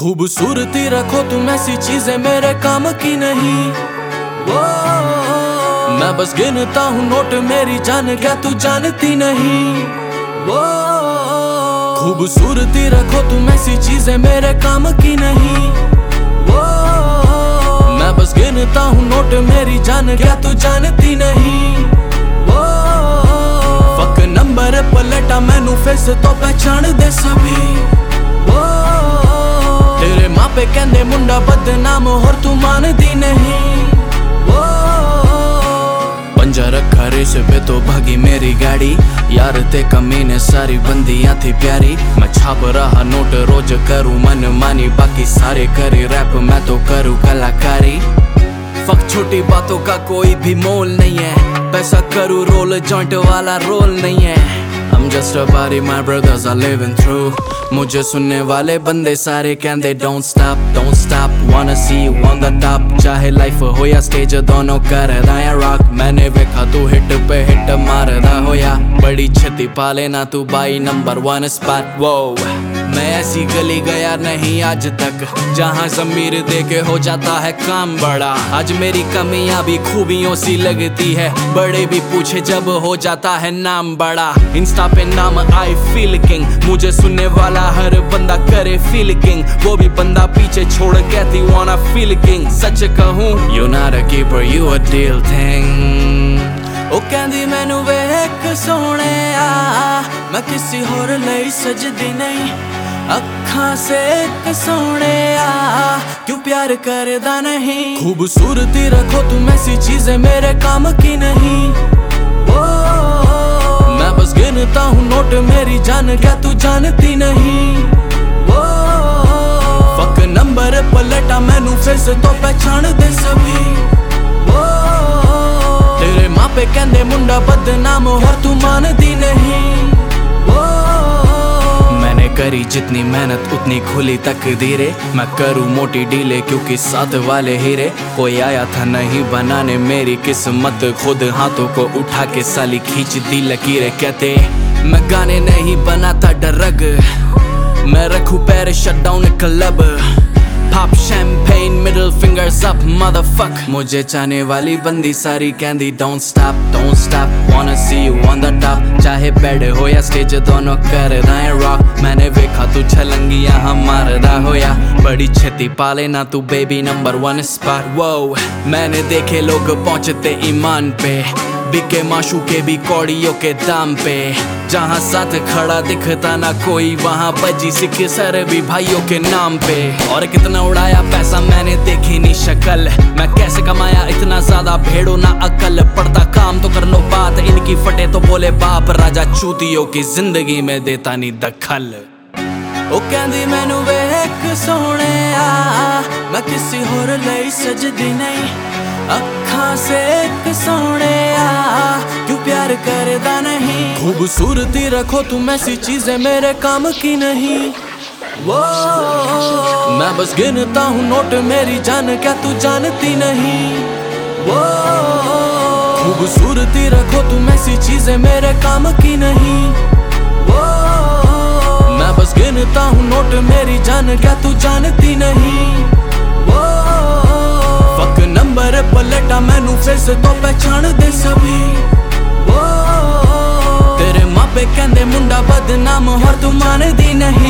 खूबसूरती रखो तुम ऐसी चीजें मेरे काम की नहीं। वो मैं बस गिनता हूँ नोट मेरी जान, क्या तू जानती नहीं। वो खूबसूरती रखो तुम ऐसी चीजें मेरे काम की नहीं। वो मैं बस गिनता हूँ नोट मेरी जान, क्या तू जानती नहीं। वो फक नंबर पलटा मैनू फेस तो पहचान दे सभी। वो तेरे मापे कहंदे मुंडा बदनाम होर तू मानदी नहीं। वो पंजा रखा रेस पे तो भागी मेरी गाड़ी, यार ते कमीने सारी बंदियां थी प्यारी। मैं छाप रहा नोट रोज करूं मन मानी, बाकी सारे करे रैप मैं तो करूं कलाकारी। फक छोटी बातों का कोई भी मोल नहीं है, पैसा करूं रोल जॉइंट वाला रोल नहीं है। I'm just a body my brothers are living through। मुझे सुनने वाले बंदे सारे कहंदे don't stop wanna see you on the top। चाहे लाइफ हो या स्टेज दोनों करदा या रॉक, मैंने देखा तू हिट पे हिट मारदा होया। बड़ी छती पा लेना तू बाई नंबर 1 स्पॉट। वो मैं ऐसी गली गया नहीं आज तक, जहाँ ज़मीर दे के हो जाता है काम बड़ा। आज मेरी कमियां भी खूबियों सी लगती है, बड़े भी पूछे जब हो जाता है नाम बड़ा। इंस्टा पे नाम आई फील किंग, मुझे सुनने वाला हर बंदा करे फील किंग। वो भी बंदा पीछे छोड़ कहती wanna feel king। सच कहूँ you not a keeper you a deal thing। ओ कहंदी मैनू वेख सोहणे आ, मैं किसी होर लई सजदी नहीं। अखां से एक सोहणे आ, क्यों प्यार करदा नहीं। खूबसूरती रखो तुम ऐसी चीजें मेरे काम की नहीं। ओ मैं बस गिनता हूँ नोट मेरी जान, क्या तू जानती नहीं। वो फक नंबर पलटा मैनू फेस तो पहचान दे सभी। वो तेरे मापे कहंदे मुंडा बदनाम होर तू मानदी नहीं। वो मैंने करी जितनी मेहनत उतनी खुली तकदीरें, मैं करूँ मोटी डीले क्योंकि साथ वाले हीरे। कोई आया था नहीं बनाने मेरी किस्मत, खुद हाथों को उठा के साली खींच दी लकीरें। कहते मैं गाने नहीं बनाता डरग, मैं रखूं पैर shut down club. Pop champagne middle fingers up motherfuck। मुझे चाहने वाली बंदी सारी कहंदी don't stop wanna see you on the top। चाहे बेड हो या स्टेज दोनों करदा है रॉक, मैंने देखा तू छलंगियां हम मारदा होया। बड़ी छती पा लेना तू बेबी नंबर 1 स्पॉट। वो मैंने देखे लोग पहुंचते ईमान पे, बिके माशू के भी कौड़ियों के दाम पे। जहाँ साथ खड़ा दिखता ना कोई, वहाँ बजी सिख सर भी भाइयों के नाम पे। और कितना उड़ाया पैसा मैंने देखी नहीं शक्ल, मैं कैसे कमाया इतना ज्यादा भेड़ो ना अकल। पड़ता काम तो कर लो बात, इनकी फटे तो बोले बाप। राजा चूतियों की जिंदगी में देता नहीं दखल। ओ कहंदी मैनू वेख सोहणे आ, मैं किसी होर लई सजदी नहीं। अखां से एक सोहणे आ, क्यों प्यार करदा नहीं। खूबसूरती रखो तुम ऐसी चीजें मेरे काम की नहीं। वो मैं बस गिनता हूँ नोट मेरी जान, क्या तू जानती नहीं। वो खूबसूरती रखो तुम ऐसी चीजें मेरे काम की नहीं। वो मैं बस गिनता हूँ नोट मेरी जान, क्या तू जानती नहीं। वो फक नंबर पलटा मैनू फेस तो पहचान दे सभी। वो तेरे मापे कहंदे मुंडा बदनाम होर तू मानदी नहीं।